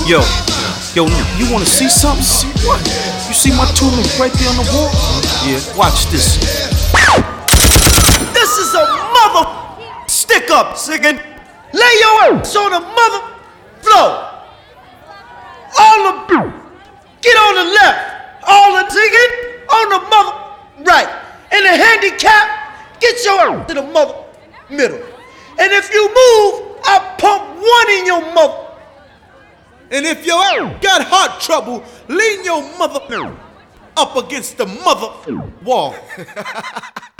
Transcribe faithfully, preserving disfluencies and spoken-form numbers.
Yo, yo, you wanna see something? See what? You see my tunic right there on the wall? Yeah, watch this. This is a mother stick up, singing. Lay your ass on the mother floor. All of you, get on the left. All the singing on the mother right. And the handicap, get your ass to the mother middle. And if you move, I'll pump one in your mother. And if your ass got heart trouble, lean your mother up against the mother wall.